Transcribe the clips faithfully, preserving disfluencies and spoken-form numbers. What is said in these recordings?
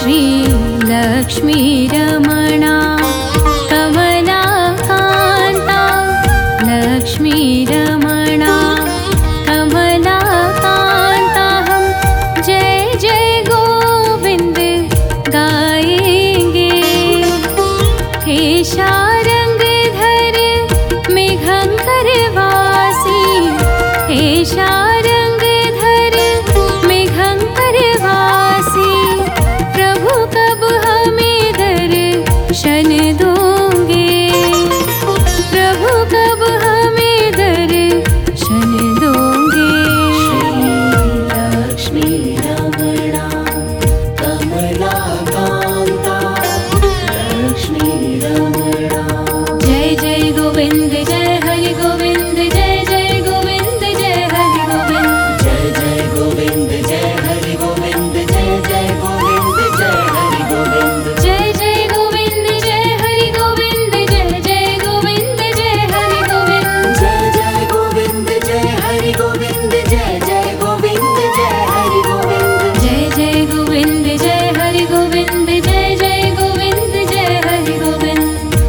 श्री लक्ष्मी रमणा कमलाकान्ता लक्ष्मी रमणा कमलाकान्ता हम जय जय गोविंद गाएंगे। हे शारंगधर मेघंकर वासी, हे शारंगधर मेघंकर वासी, प्रभु कब हमें दर्शन दोगे, प्रभु कब हमें दर्शन दोगे। श्री लक्ष्मी रमणा कमलाकान्ता लक्ष्मी रमणा। जय जय गोविंद जय हरि गोविंद, जय जय गोविंद जय हरि गोविंद, जय जय गोविंद जय हरि गोविंद, जय जय गोविंद जय हरि गोविंद। जय जय गोविंद जय हरि गोविंद, जय जय गोविंद जय हरि गोविंद, जय जय गोविंद जय हरि गोविंद, जय जय गोविंद जय हरि गोविंद। जय जय गोविंद जय हरि गोविंद, जय जय गोविंद जय हरि गोविंद।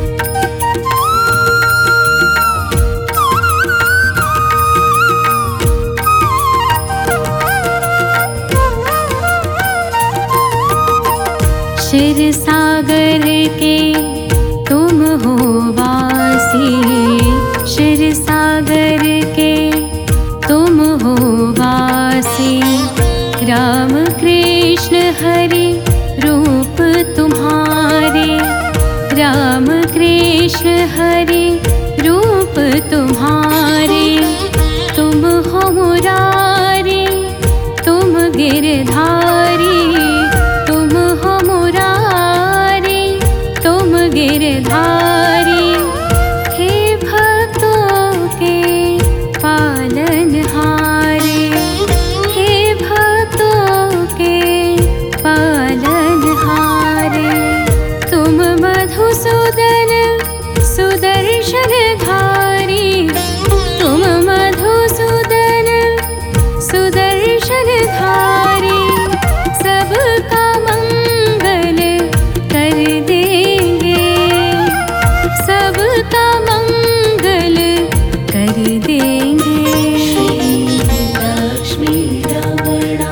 क्षीर सागर के तुम हो वासी, क्षीर सागर के तुम हो वासी, राम कृष्ण हरि रूप तुम्हारे, राम कृष्ण हरि रूप तुम्हारे, तुम हो मुरारी तुम गिरधारी, तुम हो मुरारी तुम गिरधारी, हे भक्तों के पालनहारे, हे भक्तों के पालनहारे, तुम मधुसूदन सुदर्शन धारी, तुम मधुसूदन सुदर्शन धारी, सबका मंगल कर देंगे, सबका मंगल कर देंगे। श्री लक्ष्मी रमणा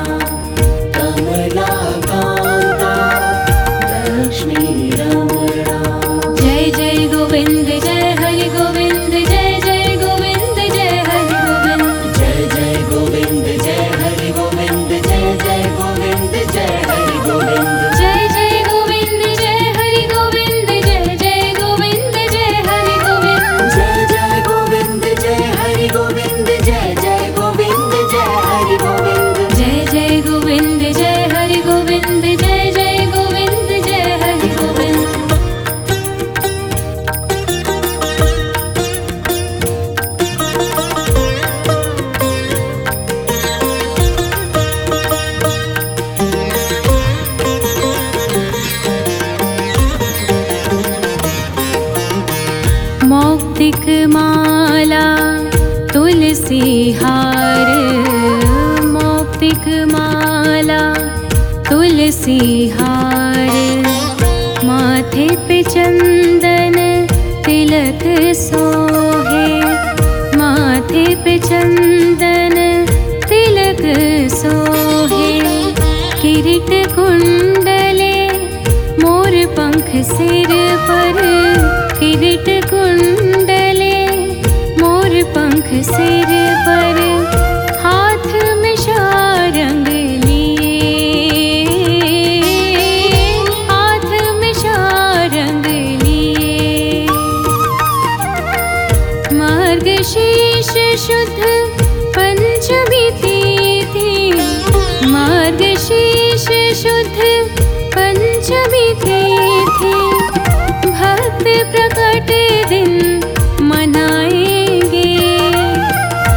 कमलाकान्ता लक्ष्मी रमणा। जय जय गोविंद जय हरि गोविंद, जय जय गोविंद जय हरि गोविंद, जय जय गोविंद जय हरि गोविंद, जय जय गोविंद जय हरि गोविंद। जय जय गोविंद जय हरि गोविंद, जय जय गोविंद जय हरि गोविंद, जय जय गोविंद जय हरि गोविंद, जय जय गोविंद जय हरि गोविंद। जय जय गोविंद जय हरि गोविंद, जय जय गोविंद जय हरि गोविंद। मौक्तिक माला तुलसी हार, मौक्तिक माला तुलसी हार, माथे पे चंदन तिलक सोहे, माथे पे चंदन तिलक सोहे, किरीट कुंडले मोर पंख सिर पर, किरीट कुंडले मोर पंख सिर पर, हाथ में शारंग लिए, हाथ में शारंग लिए, मार्गशीर्ष शुद्ध पंचमी तिथि, मार्गशीर्ष शुद्ध पंचमी तिथि, भक्त प्रकट दिन मनाएंगे,